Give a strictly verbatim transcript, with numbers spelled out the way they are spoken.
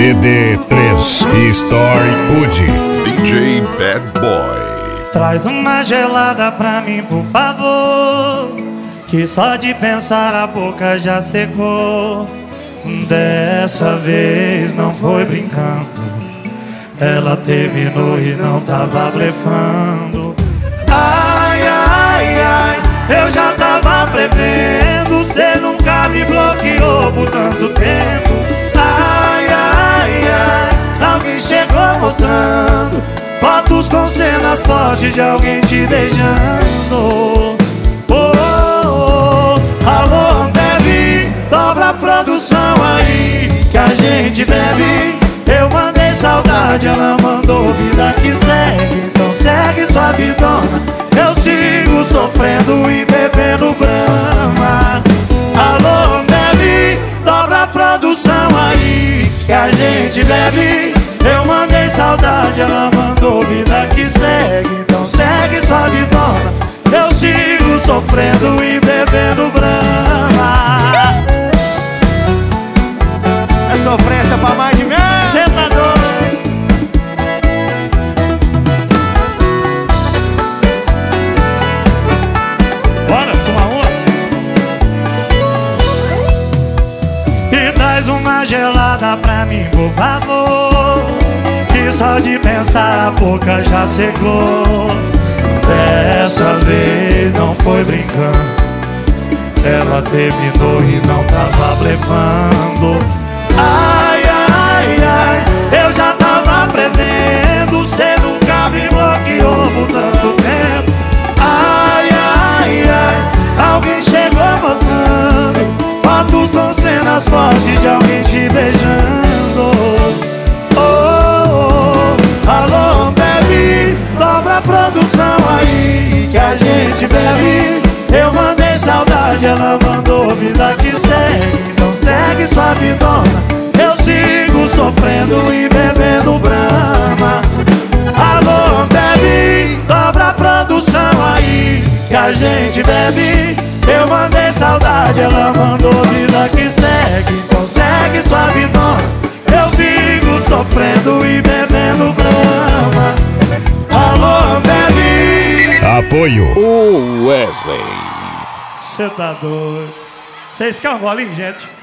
C D três Story Wood D J Bad Boy. Traz uma gelada pra mim, por favor, que só de pensar a boca já secou. Dessa vez não foi brincando, ela terminou e não tava blefando. Ai, ai, ai, eu já tava prevendo, cê nunca me bloqueou por tanto tempo. Ai, ai, ai, alguém chegou mostrando fotos com cenas fortes de alguém te beijando. Oh, oh, oh. Alô, Ambev, dobra a produção aí que a gente bebe. Eu mandei saudade, ela mandou vida que segue. Então segue sua vidona, eu sigo sofrendo e bebendo Brahma. Alô, Ambev, dobra a produção aí que a gente bebe. Eu mandei saudade, ela mandou vida que segue. Então segue sua vidona, eu sigo sofrendo e bebendo Brahma. É sofrência pra mais de mim. Cê tá doido? Bora tomar uma? E traz uma gelada pra mim, por favor, que só de pensar a boca já secou. Dessa vez não foi brincando, ela terminou e não tava blefando. Ai, ai, ai, eu já tava prevendo, cê nunca me bloqueou por tanto tempo. Ai, ai, ai, alguém chegou mostrando fotos com cenas fortes de alguém te beijando. Oh, oh, oh. Alô, Ambev, dobra a produção aí que a gente bebe. Eu mandei saudade, ela mandou vida que segue. Então segue sua vidona, eu sigo sofrendo e bebendo Brahma. Alô, Ambev, dobra a produção aí que a gente bebe. Eu mandei saudade, ela mandou vida que segue. Então segue sua vidona, eu sigo sofrendo e bebendo Brahma. Alô, Ambev. Apoio O Wesley. Cê tá doido? Vocês querem um golinho, gente?